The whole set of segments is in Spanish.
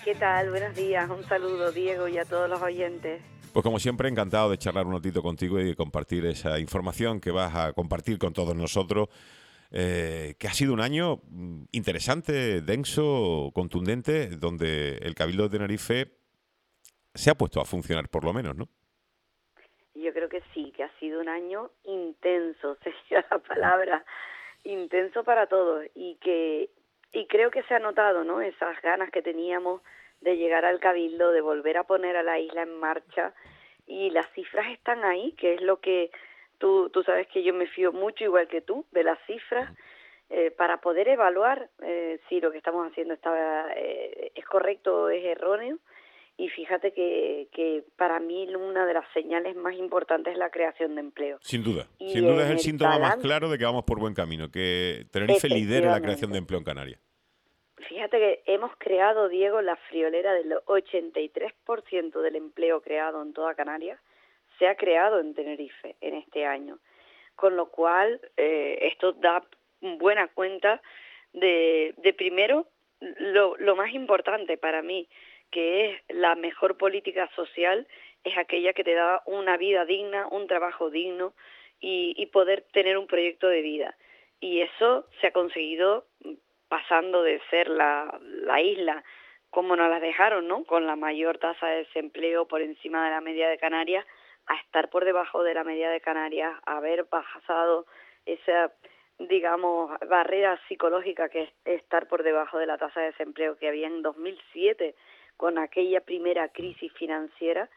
¿Qué tal? Buenos días. Un saludo, Diego, y a todos los oyentes. Pues como siempre, encantado de charlar un ratito contigo y de compartir esa información que vas a compartir con todos nosotros, que ha sido un año interesante, denso, contundente, donde el Cabildo de Tenerife se ha puesto a funcionar por lo menos, ¿no? Yo creo que sí, que ha sido un año intenso, sería la palabra, intenso para todos, y creo que se ha notado, ¿no? Esas ganas que teníamos de llegar al Cabildo, de volver a poner a la isla en marcha, y las cifras están ahí, que es lo que tú sabes que yo me fío mucho, igual que tú, de las cifras, para poder evaluar si lo que estamos haciendo es correcto o es erróneo. Y fíjate que para mí una de las señales más importantes es la creación de empleo. Sin Y duda es en el el síntoma más balance, claro de que vamos por buen camino, que Tenerife lidere la creación de efectivamente. empleo en Canarias. Fíjate que hemos creado, Diego, la friolera del 83% del empleo creado en toda Canarias se ha creado en Tenerife en este año. Con lo cual, esto da buena cuenta de primero, lo más importante para mí, que es la mejor política social, es aquella que te da una vida digna, un trabajo digno y poder tener un proyecto de vida. Y eso se ha conseguido pasando de ser la isla como nos las dejaron, ¿no? Con la mayor tasa de desempleo por encima de la media de Canarias, a estar por debajo de la media de Canarias, a haber pasado esa, digamos, barrera psicológica que es estar por debajo de la tasa de desempleo que había en 2007 con aquella primera crisis financiera,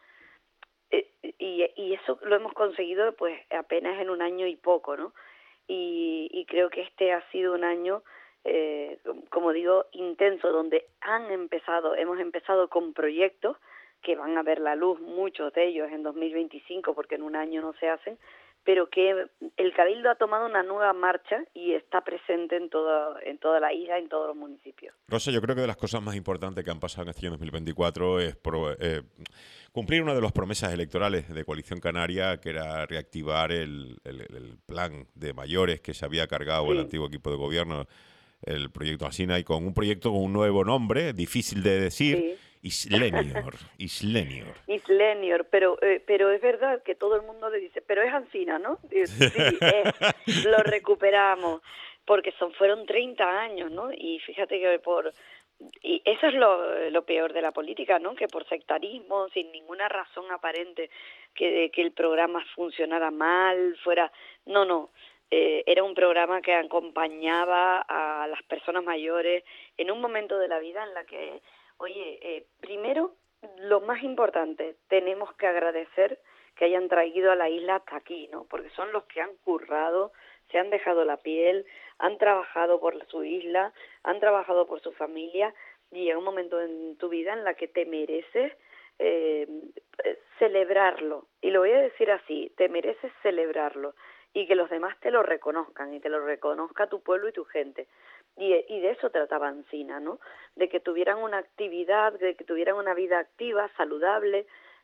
y eso lo hemos conseguido pues apenas en un año y poco, ¿no? Y creo que este ha sido un año, como digo, intenso, donde hemos empezado con proyectos que van a ver la luz, muchos de ellos en 2025, porque en un año no se hacen, pero que el Cabildo ha tomado una nueva marcha y está presente en toda la isla, en todos los municipios. Rosa, yo creo que de las cosas más importantes que han pasado en este año 2024 es cumplir una de las promesas electorales de Coalición Canaria, que era reactivar el plan de mayores que se había cargado el Sí, antiguo equipo de gobierno, el proyecto Alsina, y con un proyecto con un nuevo nombre, difícil de decir, sí. Islenior. Islenior. Miss pero es verdad que todo el mundo le dice, pero es Ancina, ¿no? Sí, lo recuperamos, porque fueron 30 años, ¿no? Y fíjate que y eso es lo peor de la política, ¿no? Que por sectarismo, sin ninguna razón aparente, que el programa funcionara mal, no, era un programa que acompañaba a las personas mayores en un momento de la vida en la que, oye, primero, lo más importante, tenemos que agradecer que hayan traído a la isla hasta aquí, ¿no? Porque son los que han currado, se han dejado la piel, han trabajado por su isla, han trabajado por su familia, y llega un momento en tu vida en la que te mereces eh, celebrarlo. Y lo voy a decir así, te mereces celebrarlo y que los demás te lo reconozcan y te lo reconozca tu pueblo y tu gente. Y de eso trataba Ancina, ¿no? De que tuvieran una actividad, de que tuvieran una vida activa, saludable,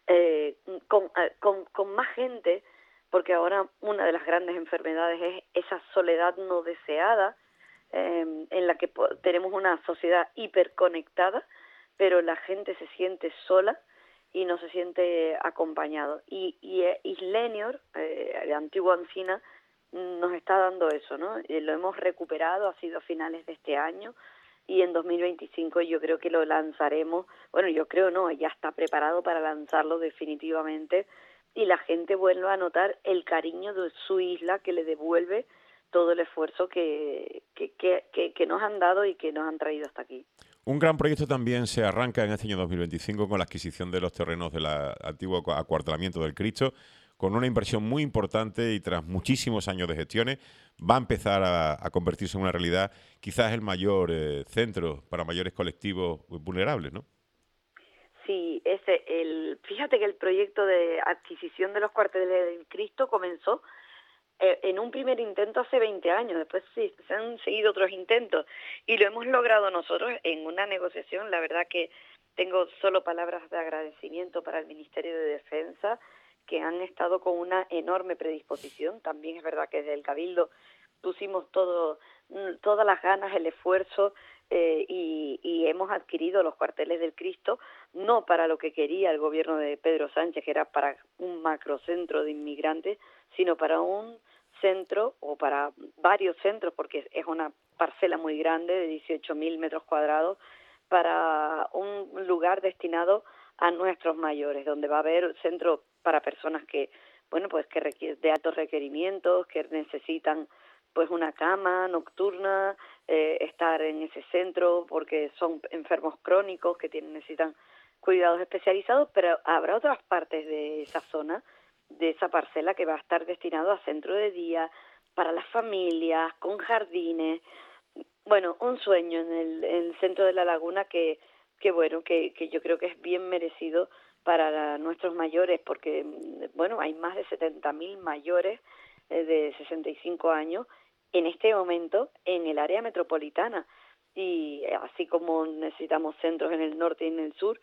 con más gente, porque ahora una de las grandes enfermedades es esa soledad no deseada, en la que tenemos una sociedad hiperconectada, pero la gente se siente sola y no se siente acompañado. Y Islenior, el antiguo Ancina, nos está dando eso, ¿no? Lo hemos recuperado, ha sido a finales de este año, y en 2025 yo creo que lo lanzaremos, bueno, yo creo no, ya está preparado para lanzarlo definitivamente, y la gente vuelve a notar el cariño de su isla, que le devuelve todo el esfuerzo que nos han dado y que nos han traído hasta aquí. Un gran proyecto también se arranca en este año 2025 con la adquisición de los terrenos del antiguo acuartelamiento del Cristo, con una inversión muy importante y tras muchísimos años de gestiones va a empezar a convertirse en una realidad, quizás el mayor centro para mayores colectivos vulnerables, ¿no? Sí, fíjate que el proyecto de adquisición de los cuarteles del Cristo comenzó en un primer intento hace 20 años, después sí, se han seguido otros intentos y lo hemos logrado nosotros en una negociación. La verdad que tengo solo palabras de agradecimiento para el Ministerio de Defensa, que han estado con una enorme predisposición. También es verdad que desde el Cabildo pusimos todas las ganas, el esfuerzo, y hemos adquirido los cuarteles del Cristo, no para lo que quería el gobierno de Pedro Sánchez, que era para un macrocentro de inmigrantes, sino para un centro o para varios centros, porque es una parcela muy grande de 18.000 metros cuadrados, para un lugar destinado a nuestros mayores, donde va a haber centro para personas que, bueno, pues que requieren de altos requerimientos, que necesitan pues una cama nocturna, estar en ese centro porque son enfermos crónicos que necesitan cuidados especializados, pero habrá otras partes de esa zona, de esa parcela, que va a estar destinado a centro de día, para las familias, con jardines. Bueno, un sueño en el centro de la laguna que bueno, que yo creo que es bien merecido para nuestros mayores, porque, bueno, hay más de 70.000 mayores de 65 años en este momento en el área metropolitana, y así como necesitamos centros en el norte y en el sur,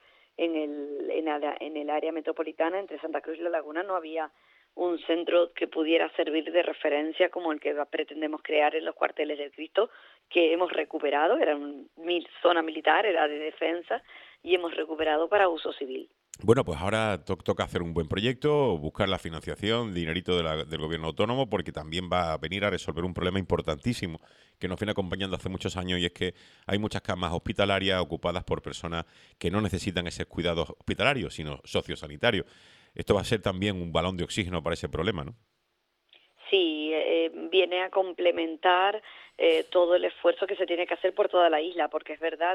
en el área metropolitana, entre Santa Cruz y La Laguna, no había un centro que pudiera servir de referencia como el que pretendemos crear en los cuarteles del Cristo, que hemos recuperado. Era una zona militar, era de defensa, y hemos recuperado para uso civil. Bueno, pues ahora toca hacer un buen proyecto, buscar la financiación, dinerito del gobierno autónomo, porque también va a venir a resolver un problema importantísimo que nos viene acompañando hace muchos años, y es que hay muchas camas hospitalarias ocupadas por personas que no necesitan ese cuidado hospitalario, sino sociosanitario. Esto va a ser también un balón de oxígeno para ese problema, ¿no? Sí, viene a complementar todo el esfuerzo que se tiene que hacer por toda la isla, porque es verdad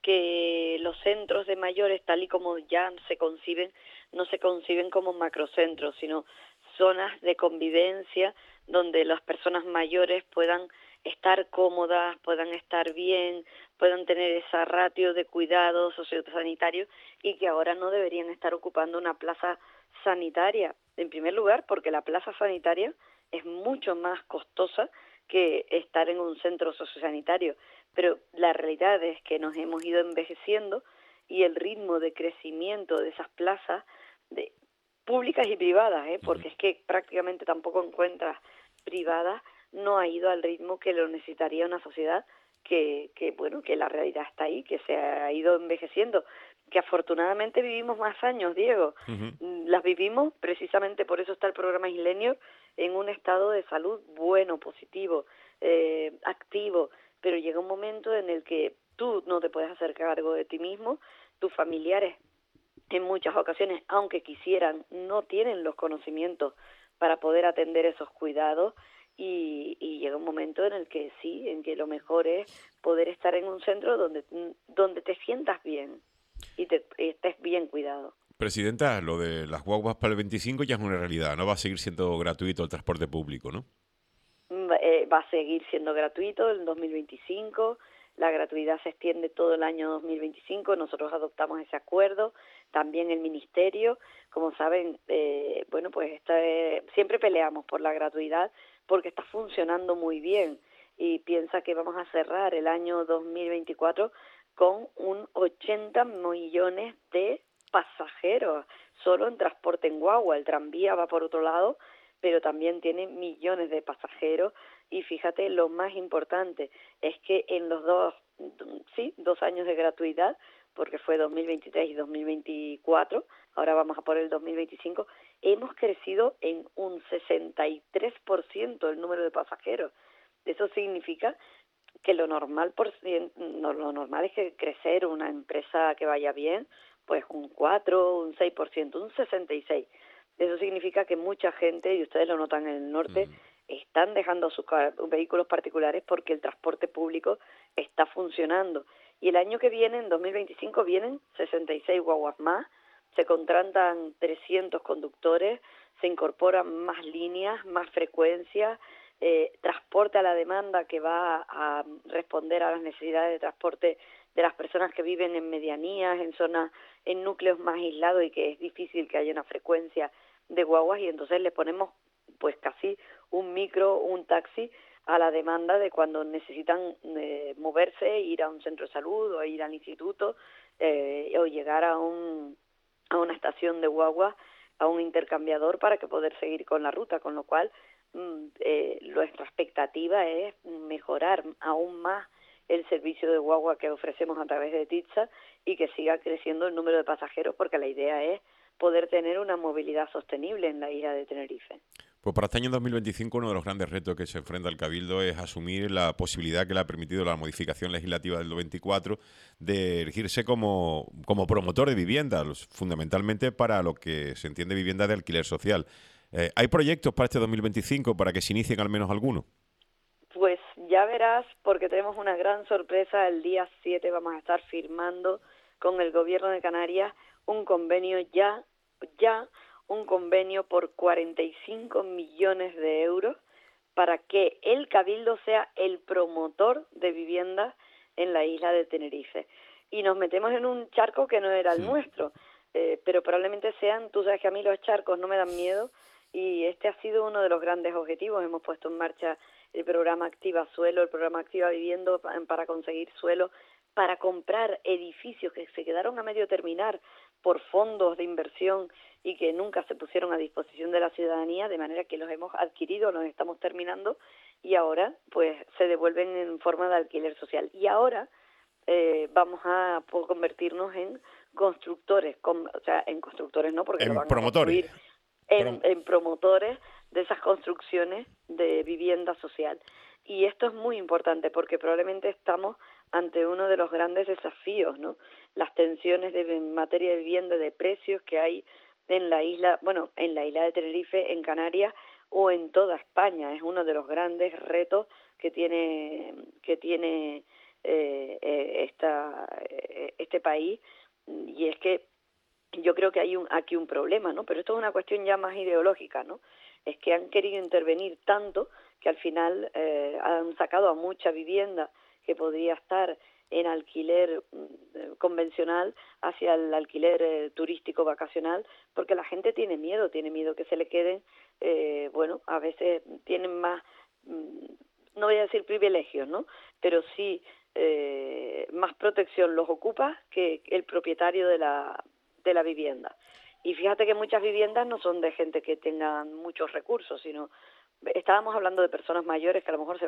que los centros de mayores, tal y como ya se conciben, no se conciben como macrocentros, sino zonas de convivencia donde las personas mayores puedan estar cómodas, puedan estar bien, puedan tener esa ratio de cuidados sociosanitarios, y que ahora no deberían estar ocupando una plaza sanitaria. En primer lugar, porque la plaza sanitaria es mucho más costosa que estar en un centro sociosanitario, pero la realidad es que nos hemos ido envejeciendo, y el ritmo de crecimiento de esas plazas públicas y privadas, porque es que prácticamente tampoco encuentras privadas, no ha ido al ritmo que lo necesitaría una sociedad bueno, que la realidad está ahí, que se ha ido envejeciendo, que afortunadamente vivimos más años, Diego. Ujú. Las vivimos precisamente, por eso está el programa Islenio, en un estado de salud bueno, positivo, activo, pero llega un momento en el que tú no te puedes hacer cargo de ti mismo, tus familiares en muchas ocasiones, aunque quisieran, no tienen los conocimientos para poder atender esos cuidados, y llega un momento en el que sí, en que lo mejor es poder estar en un centro donde te sientas bien y estés bien cuidado. Presidenta, lo de las guaguas para el 25 ya es una realidad, no va a seguir siendo gratuito el transporte público, ¿no? Va a seguir siendo gratuito en 2025, la gratuidad se extiende todo el año 2025, nosotros adoptamos ese acuerdo, también el Ministerio, como saben, bueno, pues siempre peleamos por la gratuidad porque está funcionando muy bien, y piensa que vamos a cerrar el año 2024 con un 80 millones de pasajeros, solo en transporte en guagua. El tranvía va por otro lado, pero también tiene millones de pasajeros, y fíjate, lo más importante es que en los dos años de gratuidad, porque fue 2023 y 2024, ahora vamos a por el 2025, hemos crecido en un 63% el número de pasajeros. Eso significa que lo normal es que crecer una empresa que vaya bien, pues un 4, un 6%, un 66%. Eso significa que mucha gente, y ustedes lo notan en el norte, están dejando sus vehículos particulares porque el transporte público está funcionando. Y el año que viene, en 2025, vienen 66 guaguas más, se contratan 300 conductores, se incorporan más líneas, más frecuencias, transporte a la demanda, que va a responder a las necesidades de transporte de las personas que viven en medianías, en zonas, en núcleos más aislados, y que es difícil que haya una frecuencia de guaguas, y entonces le ponemos pues casi un micro, un taxi a la demanda de cuando necesitan moverse, ir a un centro de salud o ir al instituto, o llegar a una estación de guagua, a un intercambiador, para que poder seguir con la ruta, con lo cual nuestra expectativa es mejorar aún más el servicio de guagua que ofrecemos a través de Titsa y que siga creciendo el número de pasajeros, porque la idea es poder tener una movilidad sostenible en la isla de Tenerife. Pues para este año 2025 uno de los grandes retos que se enfrenta el Cabildo es asumir la posibilidad que le ha permitido la modificación legislativa del 24 de erigirse como promotor de viviendas, fundamentalmente para lo que se entiende vivienda de alquiler social. ¿Hay proyectos para este 2025 para que se inicien al menos algunos? Pues ya verás, porque tenemos una gran sorpresa. El día 7 vamos a estar firmando con el Gobierno de Canarias un convenio un convenio por 45 millones de euros para que el Cabildo sea el promotor de viviendas en la isla de Tenerife. Y nos metemos en un charco que no era el nuestro, pero probablemente sean, tú sabes que a mí los charcos no me dan miedo, y este ha sido uno de los grandes objetivos. Hemos puesto en marcha el programa Activa Suelo, el programa Activa Viviendo, para conseguir suelo, para comprar edificios que se quedaron a medio terminar por fondos de inversión y que nunca se pusieron a disposición de la ciudadanía, de manera que los hemos adquirido, los estamos terminando y ahora pues se devuelven en forma de alquiler social. Y ahora vamos a convertirnos en constructores, o sea, en constructores no, porque lo van a Promotores. construir en promotores de esas construcciones de vivienda social. Y esto es muy importante porque probablemente estamos ante uno de los grandes desafíos, ¿no? Las tensiones en materia de vivienda, de precios que hay en la isla, bueno, en la isla de Tenerife, en Canarias o en toda España. Es uno de los grandes retos que tiene este país, y es que yo creo que hay aquí un problema, ¿no? Pero esto es una cuestión ya más ideológica, ¿no? Es que han querido intervenir tanto que al final han sacado a mucha vivienda que podría estar en alquiler convencional hacia el alquiler turístico vacacional, porque la gente tiene miedo que se le queden, bueno, a veces tienen más, no voy a decir privilegios, ¿no? Pero sí más protección los ocupas que el propietario de la vivienda. Y fíjate que muchas viviendas no son de gente que tenga muchos recursos, sino estábamos hablando de personas mayores que a lo mejor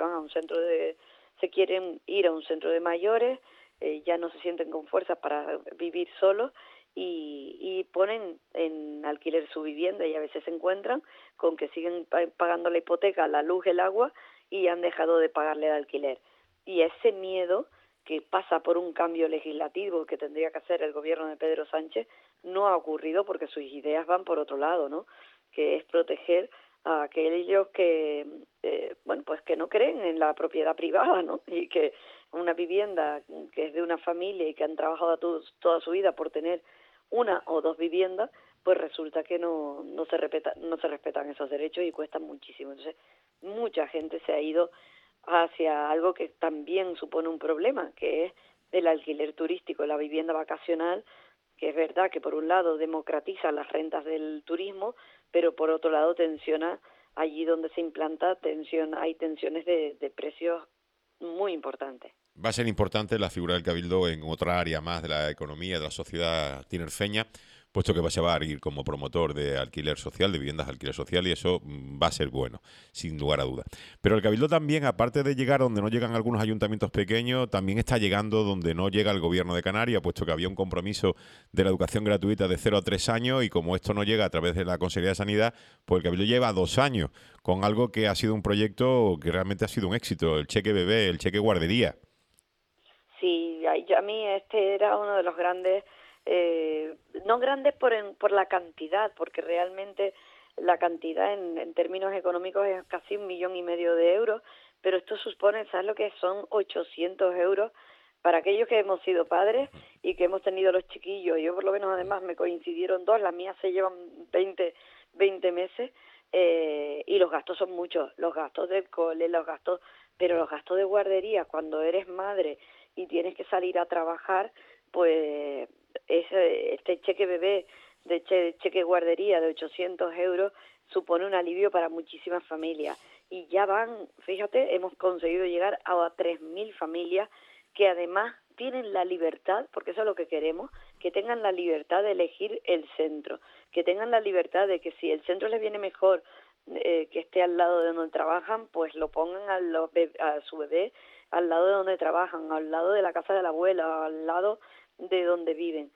se quieren ir a un centro de mayores, ya no se sienten con fuerzas para vivir solos y ponen en alquiler su vivienda, y a veces se encuentran con que siguen pagando la hipoteca, la luz, el agua, y han dejado de pagarle el alquiler. Y ese miedo que pasa por un cambio legislativo que tendría que hacer el gobierno de Pedro Sánchez no ha ocurrido porque sus ideas van por otro lado, ¿no? Que es proteger a aquellos que, bueno, pues que no creen en la propiedad privada, ¿no? Y que una vivienda que es de una familia y que han trabajado toda su vida por tener una o dos viviendas, pues resulta que no se respetan esos derechos y cuestan muchísimo. Entonces, mucha gente se ha ido hacia algo que también supone un problema, que es el alquiler turístico, la vivienda vacacional, que es verdad que por un lado democratiza las rentas del turismo, pero por otro lado tensiona allí donde se implanta, hay tensiones de precios muy importantes. Va a ser importante la figura del Cabildo en otra área más de la economía, de la sociedad tinerfeña, puesto que se va a ir como promotor de alquiler social, de viviendas de alquiler social, y eso va a ser bueno, sin lugar a dudas. Pero el Cabildo también, aparte de llegar donde no llegan algunos ayuntamientos pequeños, también está llegando donde no llega el Gobierno de Canarias, puesto que había un compromiso de la educación gratuita de 0 a 3 años, y como esto no llega a través de la Consejería de Sanidad, pues el Cabildo lleva 2 años con algo que ha sido un proyecto que realmente ha sido un éxito, el cheque bebé, el cheque guardería. Sí, a mí este era uno de los grandes, no grandes por la cantidad, porque realmente la cantidad en términos económicos es casi 1,5 millones de euros, pero esto supone, ¿sabes lo que son? 800 euros para aquellos que hemos sido padres y que hemos tenido los chiquillos. Yo por lo menos además me coincidieron 2, las mías se llevan 20 meses, y los gastos son muchos, los gastos del cole, pero los gastos de guardería cuando eres madre y tienes que salir a trabajar, pues este cheque bebé, cheque guardería de 800 euros supone un alivio para muchísimas familias. Y ya fíjate, hemos conseguido llegar a 3.000 familias que además tienen la libertad, porque eso es lo que queremos, que tengan la libertad de elegir el centro, que tengan la libertad de que si el centro les viene mejor que esté al lado de donde trabajan, pues lo pongan a su bebé al lado de donde trabajan, al lado de la casa de la abuela, al lado de donde viven.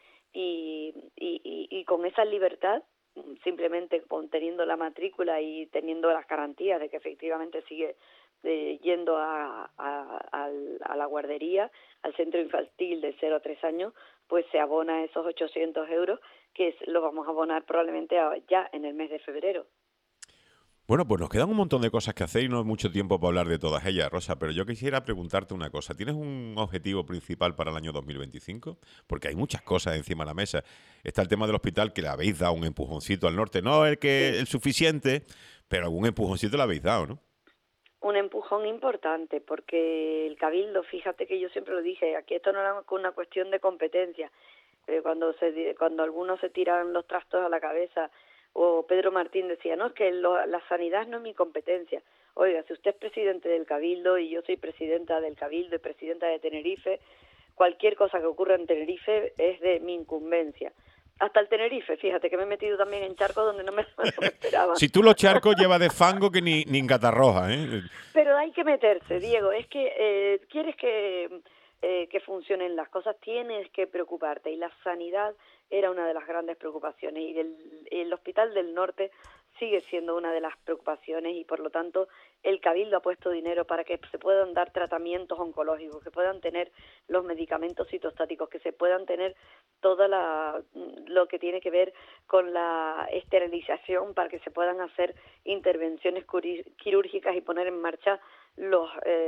Y con esa libertad, simplemente teniendo la matrícula y teniendo las garantías de que efectivamente sigue yendo a la guardería, al centro infantil de 0 a 3 años, pues se abona esos 800 euros que lo vamos a abonar probablemente ya en el mes de febrero. Bueno, pues nos quedan un montón de cosas que hacer y no hay mucho tiempo para hablar de todas ellas, Rosa, pero yo quisiera preguntarte una cosa. ¿Tienes un objetivo principal para el año 2025? Porque hay muchas cosas encima de la mesa. Está el tema del hospital, que le habéis dado un empujoncito al norte. No Sí. el suficiente, pero algún empujoncito le habéis dado, ¿no? Un empujón importante, porque el Cabildo, fíjate que yo siempre lo dije, aquí esto no era una cuestión de competencia. Cuando algunos se tiran los trastos a la cabeza, o Pedro Martín decía, no, es que la sanidad no es mi competencia. Oiga, si usted es presidente del Cabildo y yo soy presidenta del Cabildo y presidenta de Tenerife, cualquier cosa que ocurra en Tenerife es de mi incumbencia. Hasta el Tenerife, fíjate que me he metido también en charcos donde no me esperaba. Si tú los charcos llevas de fango que ni en Catarroja, ¿eh? Pero hay que meterse, Diego. Es que quieres que funcionen las cosas, tienes que preocuparte. Y la sanidad era una de las grandes preocupaciones. Y el Hospital del Norte sigue siendo una de las preocupaciones. Y por lo tanto, el Cabildo ha puesto dinero para que se puedan dar tratamientos oncológicos, que puedan tener los medicamentos citostáticos, que se puedan tener todo lo que tiene que ver con la esterilización para que se puedan hacer intervenciones quirúrgicas y poner en marcha los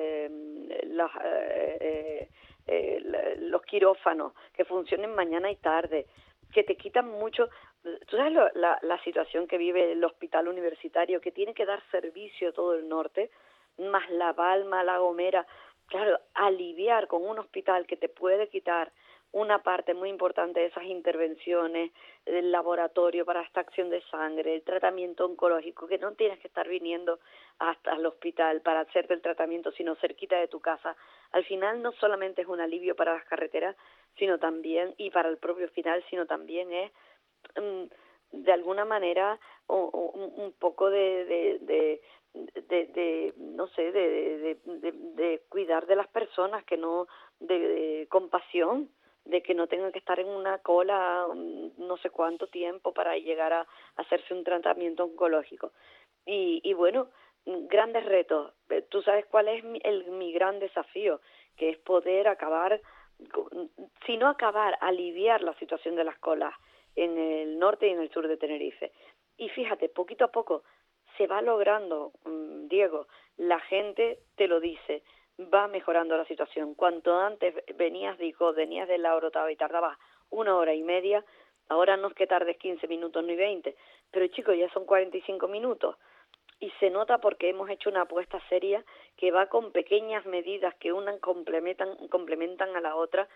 quirófanos, que funcionen mañana y tarde, que te quitan mucho. Tú sabes la situación que vive el hospital universitario, que tiene que dar servicio a todo el norte, más La Palma, La Gomera. Claro, aliviar con un hospital que te puede quitar una parte muy importante de esas intervenciones, el laboratorio para extracción de sangre, el tratamiento oncológico, que no tienes que estar viniendo hasta el hospital para hacerte el tratamiento, sino cerquita de tu casa. Al final no solamente es un alivio para las carreteras, sino también, y para el propio hospital, sino también es de alguna manera un poco no sé, de cuidar de las personas, que no, de compasión, de que no tengan que estar en una cola no sé cuánto tiempo para llegar a hacerse un tratamiento oncológico. Y bueno, grandes retos. Tú sabes cuál es mi gran desafío, que es poder acabar, si no acabar, aliviar la situación de las colas en el norte y en el sur de Tenerife. Y fíjate, poquito a poco se va logrando, Diego, la gente te lo dice, va mejorando la situación. Cuanto antes venías de la Orotava y tardabas 1 hora y media, ahora no es que tardes 15 minutos ni 20, pero chicos, ya son 45 minutos. Y se nota porque hemos hecho una apuesta seria que va con pequeñas medidas que una complementan a la otra,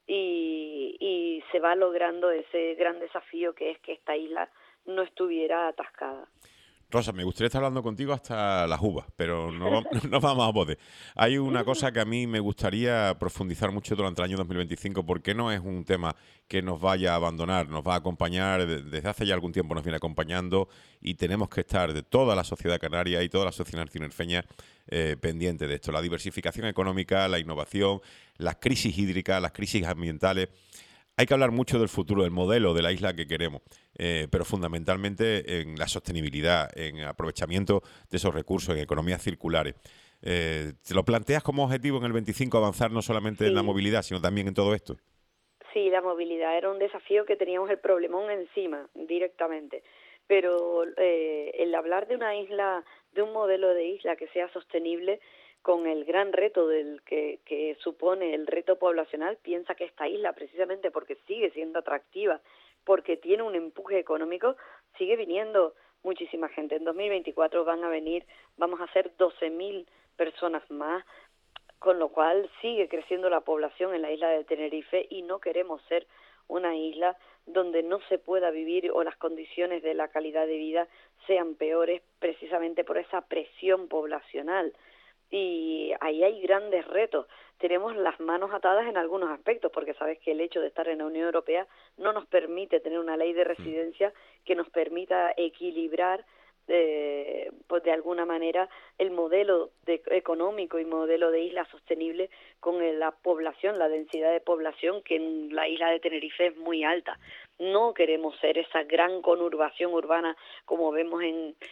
y se va logrando ese gran desafío que es que esta isla no estuviera atascada. Rosa, me gustaría estar hablando contigo hasta las uvas, pero no vamos a poder. Hay una cosa que a mí me gustaría profundizar mucho durante el año 2025, porque no es un tema que nos vaya a abandonar, nos va a acompañar, desde hace ya algún tiempo nos viene acompañando, y tenemos que estar de toda la sociedad canaria y toda la sociedad tinerfeña pendiente de esto. La diversificación económica, la innovación, las crisis hídricas, las crisis ambientales. Hay que hablar mucho del futuro, del modelo de la isla que queremos, pero fundamentalmente en la sostenibilidad, en el aprovechamiento de esos recursos, en economías circulares. ¿Te lo planteas como objetivo en el 25 avanzar no solamente en la Sí, movilidad, sino también en todo esto? sí, la movilidad era un desafío que teníamos el problemón encima, directamente. Pero el hablar de una isla, de un modelo de isla que sea sostenible, con el gran reto que supone el reto poblacional, piensa que esta isla, precisamente porque sigue siendo atractiva, porque tiene un empuje económico, sigue viniendo muchísima gente. En 2024 vamos a ser 12.000 personas más, con lo cual sigue creciendo la población en la isla de Tenerife, y no queremos ser una isla donde no se pueda vivir o las condiciones de la calidad de vida sean peores, precisamente por esa presión poblacional. Y ahí hay grandes retos. Tenemos las manos atadas en algunos aspectos, porque sabes que el hecho de estar en la Unión Europea no nos permite tener una ley de residencia que nos permita equilibrar pues de alguna manera el modelo económico y modelo de isla sostenible con la población, la densidad de población que en la isla de Tenerife es muy alta. No queremos ser esa gran conurbación urbana como vemos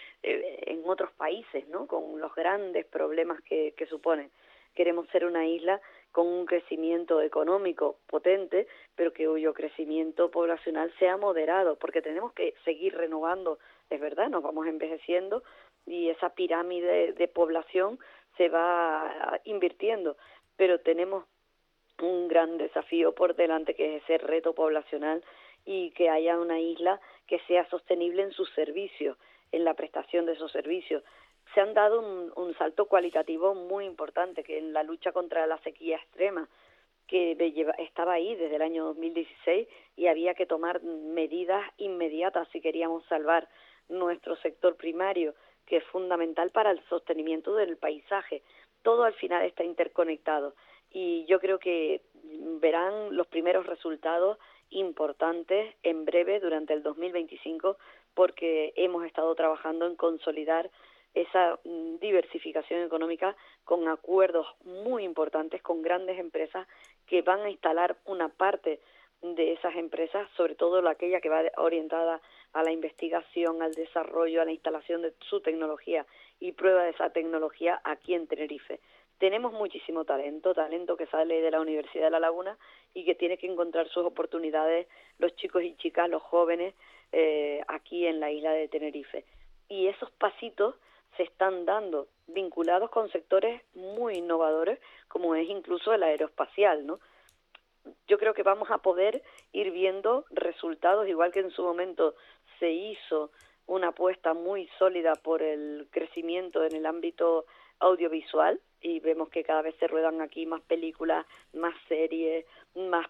en otros países, ¿no? Con los grandes problemas que suponen. Queremos ser una isla con un crecimiento económico potente, pero que cuyo crecimiento poblacional sea moderado, porque tenemos que seguir renovando, es verdad, nos vamos envejeciendo y esa pirámide de población se va invirtiendo, pero tenemos un gran desafío por delante, que es ese reto poblacional, y que haya una isla que sea sostenible en sus servicios, en la prestación de esos servicios. Se han dado un salto cualitativo muy importante, que en la lucha contra la sequía extrema, que estaba ahí desde el año 2016 y había que tomar medidas inmediatas si queríamos salvar nuestro sector primario, que es fundamental para el sostenimiento del paisaje. Todo al final está interconectado y yo creo que verán los primeros resultados importantes en breve durante el 2025, porque hemos estado trabajando en consolidar esa diversificación económica con acuerdos muy importantes con grandes empresas que van a instalar una parte de esas empresas, sobre todo aquella que va orientada a la investigación, al desarrollo, a la instalación de su tecnología y prueba de esa tecnología aquí en Tenerife. Tenemos muchísimo talento que sale de la Universidad de La Laguna y que tiene que encontrar sus oportunidades los chicos y chicas, los jóvenes, aquí en la isla de Tenerife. Y esos pasitos se están dando vinculados con sectores muy innovadores, como es incluso el aeroespacial, ¿no? Yo creo que vamos a poder ir viendo resultados, igual que en su momento se hizo una apuesta muy sólida por el crecimiento en el ámbito audiovisual, y vemos que cada vez se ruedan aquí más películas, más series, más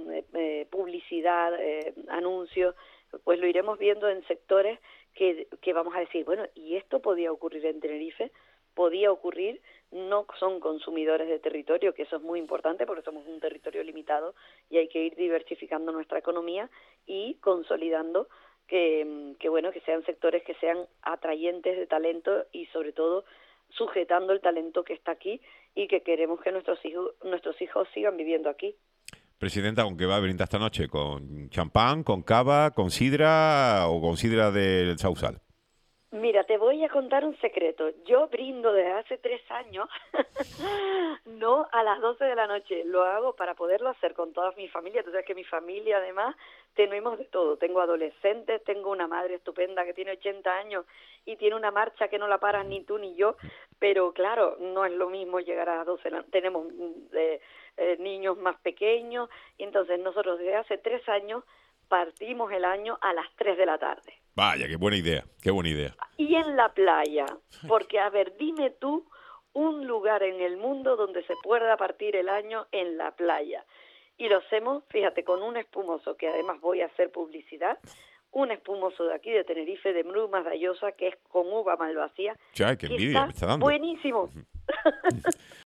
publicidad, anuncios. Pues lo iremos viendo en sectores que vamos a decir, bueno, ¿y esto podía ocurrir en Tenerife? Podía ocurrir. No son consumidores de territorio, que eso es muy importante porque somos un territorio limitado y hay que ir diversificando nuestra economía y consolidando que bueno, que sean sectores que sean atrayentes de talento y sobre todo sujetando el talento que está aquí y que queremos que nuestros hijos sigan viviendo aquí. Presidenta, ¿con qué va a brindar esta noche? ¿Con champán, con cava, con sidra o con sidra del Sausal? Mira, te voy a contar un secreto. Yo brindo desde hace 3 años, no a las 12 de la noche. Lo hago para poderlo hacer con toda mi familia. Tú sabes que mi familia, además, tenemos de todo. Tengo adolescentes, tengo una madre estupenda que tiene 80 años y tiene una marcha que no la paras ni tú ni yo. Pero claro, no es lo mismo llegar a las 12 de la noche. Tenemos niños más pequeños. Y entonces nosotros desde hace 3 años partimos el año a las 3 de la tarde. Vaya, qué buena idea, qué buena idea. Y en la playa, porque a ver, dime tú un lugar en el mundo donde se pueda partir el año en la playa. Y lo hacemos, fíjate, con un espumoso, que además voy a hacer publicidad, un espumoso de aquí de Tenerife, de Brumas de Ayosa, que es con uva malvasía, Ay, qué que envidia está me está dando. buenísimo.